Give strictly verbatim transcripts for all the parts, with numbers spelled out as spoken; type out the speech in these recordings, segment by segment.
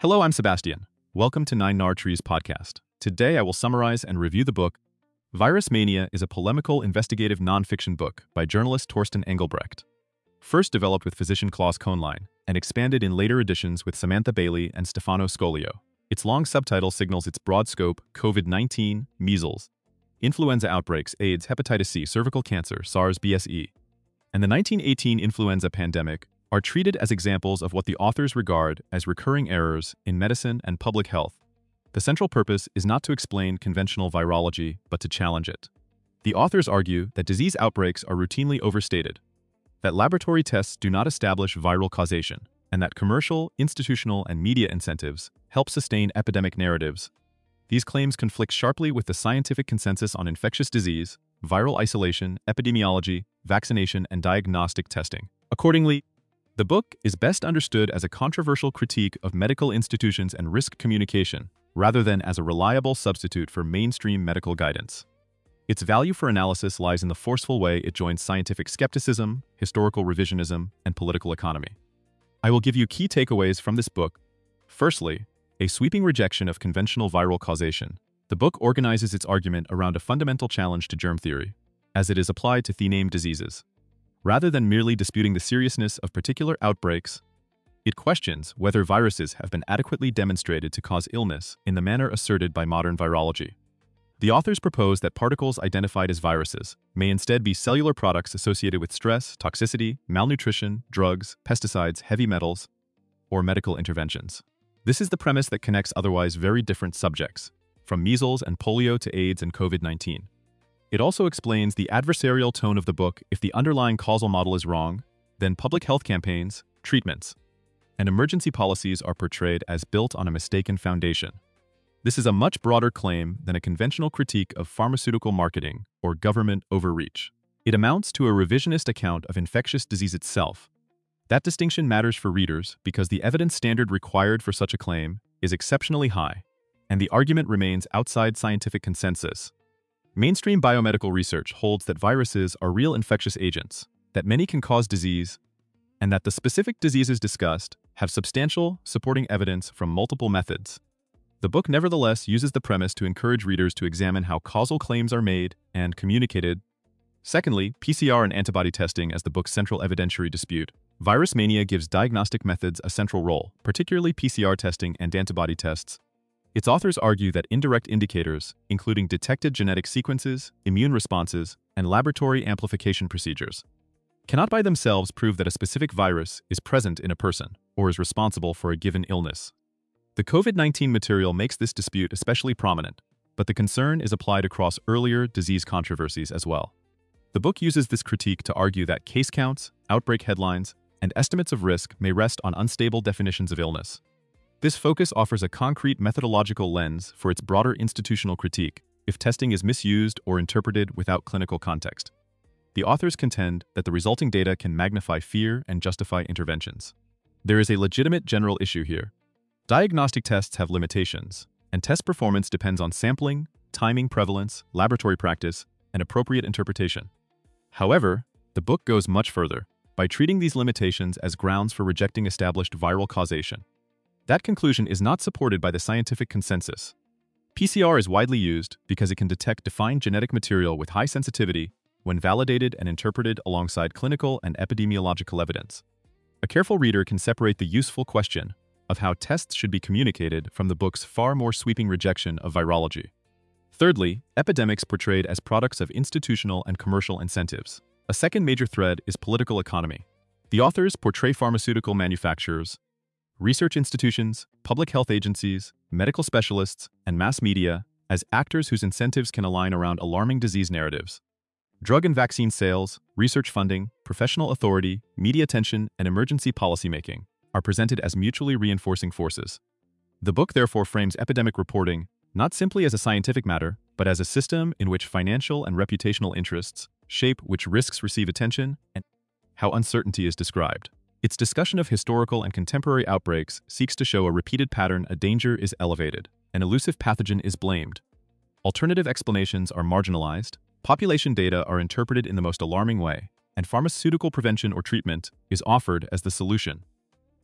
Hello, I'm Sebastian. Welcome to Nine Nar Trees podcast. Today I will summarize and review the book Virus Mania is a polemical investigative nonfiction book by journalist Torsten Engelbrecht. First developed with physician Klaus Kohnlein and expanded in later editions with Samantha Bailey and Stefano Scolio. Its long subtitle signals its broad scope: COVID nineteen, measles, influenza outbreaks, AIDS, hepatitis C, cervical cancer, SARS, B S E, and the nineteen eighteen influenza pandemic are treated as examples of what the authors regard as recurring errors in medicine and public health. The central purpose is not to explain conventional virology, but to challenge it. The authors argue that disease outbreaks are routinely overstated, that laboratory tests do not establish viral causation, and that commercial, institutional, and media incentives help sustain epidemic narratives. These claims conflict sharply with the scientific consensus on infectious disease, viral isolation, epidemiology, vaccination, and diagnostic testing. Accordingly, the book is best understood as a controversial critique of medical institutions and risk communication, rather than as a reliable substitute for mainstream medical guidance. Its value for analysis lies in the forceful way it joins scientific skepticism, historical revisionism, and political economy. I will give you key takeaways from this book. Firstly, a sweeping rejection of conventional viral causation. The book organizes its argument around a fundamental challenge to germ theory, as it is applied to the-named diseases. Rather than merely disputing the seriousness of particular outbreaks, it questions whether viruses have been adequately demonstrated to cause illness in the manner asserted by modern virology. The authors propose that particles identified as viruses may instead be cellular products associated with stress, toxicity, malnutrition, drugs, pesticides, heavy metals, or medical interventions. This is the premise that connects otherwise very different subjects, from measles and polio to AIDS and COVID nineteen. It also explains the adversarial tone of the book. If the underlying causal model is wrong, then public health campaigns, treatments, and emergency policies are portrayed as built on a mistaken foundation. This is a much broader claim than a conventional critique of pharmaceutical marketing or government overreach. It amounts to a revisionist account of infectious disease itself. That distinction matters for readers because the evidence standard required for such a claim is exceptionally high, and the argument remains outside scientific consensus. Mainstream biomedical research holds that viruses are real infectious agents, that many can cause disease, and that the specific diseases discussed have substantial supporting evidence from multiple methods. The book nevertheless uses the premise to encourage readers to examine how causal claims are made and communicated. Secondly, P C R and antibody testing as the book's central evidentiary dispute. Virus Mania gives diagnostic methods a central role, particularly P C R testing and antibody tests. Its authors argue that indirect indicators, including detected genetic sequences, immune responses, and laboratory amplification procedures, cannot by themselves prove that a specific virus is present in a person or is responsible for a given illness. The COVID nineteen material makes this dispute especially prominent, but the concern is applied across earlier disease controversies as well. The book uses this critique to argue that case counts, outbreak headlines, and estimates of risk may rest on unstable definitions of illness. This focus offers a concrete methodological lens for its broader institutional critique if testing is misused or interpreted without clinical context. The authors contend that the resulting data can magnify fear and justify interventions. There is a legitimate general issue here. Diagnostic tests have limitations, and test performance depends on sampling, timing, prevalence, laboratory practice, and appropriate interpretation. However, the book goes much further by treating these limitations as grounds for rejecting established viral causation. That conclusion is not supported by the scientific consensus. P C R is widely used because it can detect defined genetic material with high sensitivity when validated and interpreted alongside clinical and epidemiological evidence. A careful reader can separate the useful question of how tests should be communicated from the book's far more sweeping rejection of virology. Thirdly, epidemics portrayed as products of institutional and commercial incentives. A second major thread is political economy. The authors portray pharmaceutical manufacturers, research institutions, public health agencies, medical specialists, and mass media as actors whose incentives can align around alarming disease narratives. Drug and vaccine sales, research funding, professional authority, media attention, and emergency policymaking are presented as mutually reinforcing forces. The book therefore frames epidemic reporting not simply as a scientific matter, but as a system in which financial and reputational interests shape which risks receive attention and how uncertainty is described. Its discussion of historical and contemporary outbreaks seeks to show a repeated pattern: a danger is elevated, an elusive pathogen is blamed. Alternative explanations are marginalized, population data are interpreted in the most alarming way, and pharmaceutical prevention or treatment is offered as the solution.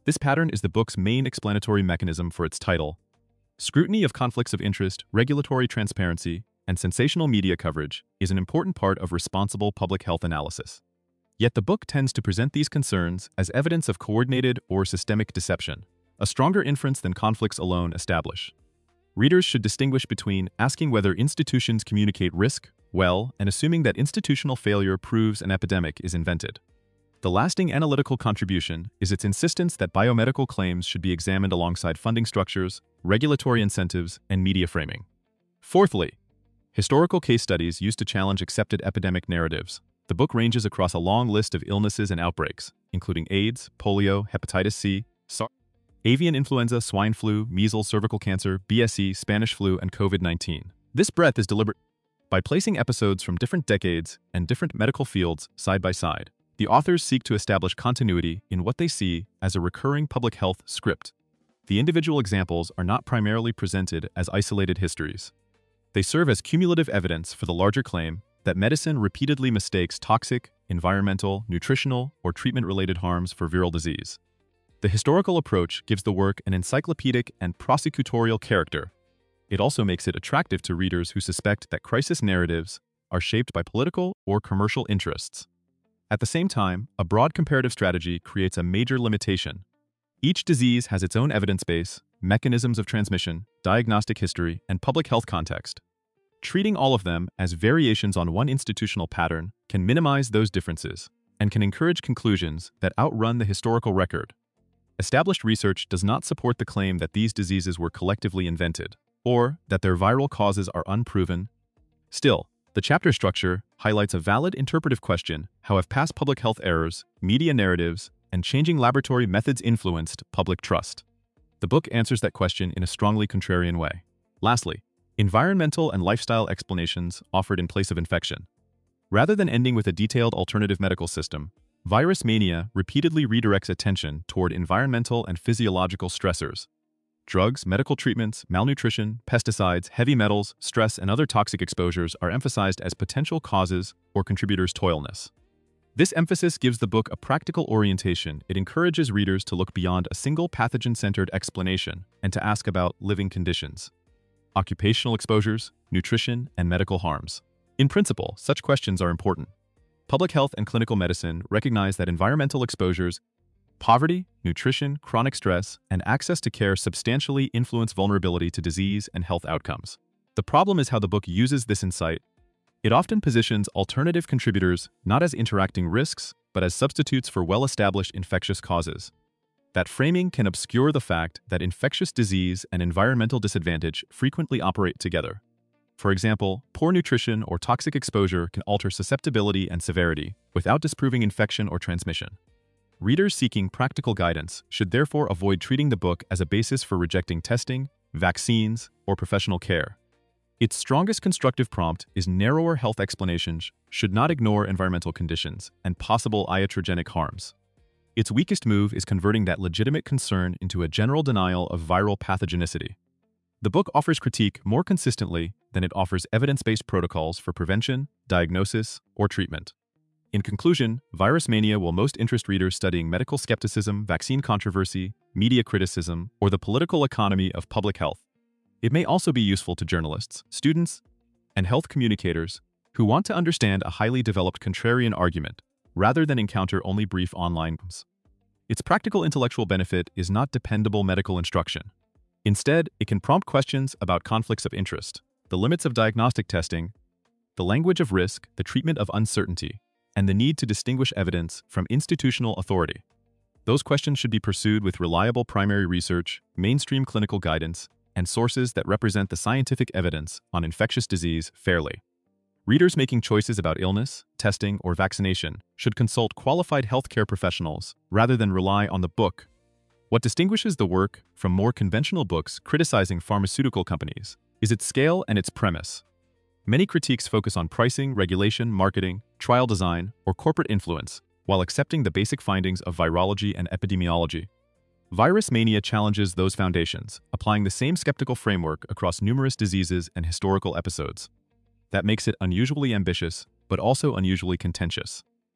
This pattern is the book's main explanatory mechanism for its title. Scrutiny of conflicts of interest, regulatory transparency, and sensational media coverage is an important part of responsible public health analysis. Yet the book tends to present these concerns as evidence of coordinated or systemic deception, a stronger inference than conflicts alone establish. Readers should distinguish between asking whether institutions communicate risk well and assuming that institutional failure proves an epidemic is invented. The lasting analytical contribution is its insistence that biomedical claims should be examined alongside funding structures, regulatory incentives, and media framing. Fourthly, historical case studies used to challenge accepted epidemic narratives. The book ranges across a long list of illnesses and outbreaks, including AIDS, polio, hepatitis C, SARS, avian influenza, swine flu, measles, cervical cancer, B S E, Spanish flu, and COVID nineteen. This breadth is deliberate. By placing episodes from different decades and different medical fields side by side, the authors seek to establish continuity in what they see as a recurring public health script. The individual examples are not primarily presented as isolated histories. They serve as cumulative evidence for the larger claim that medicine repeatedly mistakes toxic, environmental, nutritional, or treatment-related harms for viral disease. The historical approach gives the work an encyclopedic and prosecutorial character. It also makes it attractive to readers who suspect that crisis narratives are shaped by political or commercial interests. At the same time, a broad comparative strategy creates a major limitation. Each disease has its own evidence base, mechanisms of transmission, diagnostic history, and public health context. Treating all of them as variations on one institutional pattern can minimize those differences and can encourage conclusions that outrun the historical record. Established research does not support the claim that these diseases were collectively invented, or that their viral causes are unproven. Still, the chapter structure highlights a valid interpretive question: how have past public health errors, media narratives, and changing laboratory methods influenced public trust? The book answers that question in a strongly contrarian way. Lastly, environmental and lifestyle explanations offered in place of infection. Rather than ending with a detailed alternative medical system, Virus Mania repeatedly redirects attention toward environmental and physiological stressors. Drugs, medical treatments, malnutrition, pesticides, heavy metals, stress, and other toxic exposures are emphasized as potential causes or contributors to illness. This emphasis gives the book a practical orientation. It encourages readers to look beyond a single pathogen-centered explanation and to ask about living conditions, occupational exposures, nutrition, and medical harms. In principle, such questions are important. Public health and clinical medicine recognize that environmental exposures, poverty, nutrition, chronic stress, and access to care substantially influence vulnerability to disease and health outcomes. The problem is how the book uses this insight. It often positions alternative contributors not as interacting risks, but as substitutes for well-established infectious causes. That framing can obscure the fact that infectious disease and environmental disadvantage frequently operate together. For example, poor nutrition or toxic exposure can alter susceptibility and severity without disproving infection or transmission. Readers seeking practical guidance should therefore avoid treating the book as a basis for rejecting testing, vaccines, or professional care. Its strongest constructive prompt is narrower health explanations should not ignore environmental conditions and possible iatrogenic harms. Its weakest move is converting that legitimate concern into a general denial of viral pathogenicity. The book offers critique more consistently than it offers evidence-based protocols for prevention, diagnosis, or treatment. In conclusion, Virus Mania will most interest readers studying medical skepticism, vaccine controversy, media criticism, or the political economy of public health. It may also be useful to journalists, students, and health communicators who want to understand a highly developed contrarian argument rather than encounter only brief online ones. Its practical intellectual benefit is not dependable medical instruction. Instead, it can prompt questions about conflicts of interest, the limits of diagnostic testing, the language of risk, the treatment of uncertainty, and the need to distinguish evidence from institutional authority. Those questions should be pursued with reliable primary research, mainstream clinical guidance, and sources that represent the scientific evidence on infectious disease fairly. Readers making choices about illness, testing, or vaccination should consult qualified healthcare professionals rather than rely on the book. What distinguishes the work from more conventional books criticizing pharmaceutical companies is its scale and its premise. Many critiques focus on pricing, regulation, marketing, trial design, or corporate influence, while accepting the basic findings of virology and epidemiology. Virus Mania challenges those foundations, applying the same skeptical framework across numerous diseases and historical episodes. That makes it unusually ambitious, but also unusually contentious.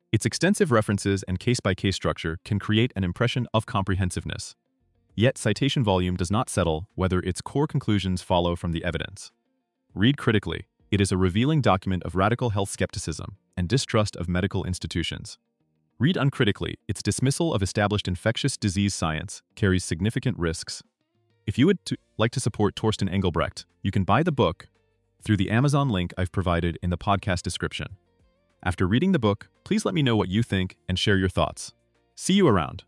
Its extensive references and case-by-case structure can create an impression of comprehensiveness. Yet citation volume does not settle whether its core conclusions follow from the evidence. Read critically. It is a revealing document of radical health skepticism and distrust of medical institutions. Read uncritically. Its dismissal of established infectious disease science carries significant risks. If you would to like to support Torsten Engelbrecht, you can buy the book through the Amazon link I've provided in the podcast description. After reading the book, please let me know what you think and share your thoughts. See you around.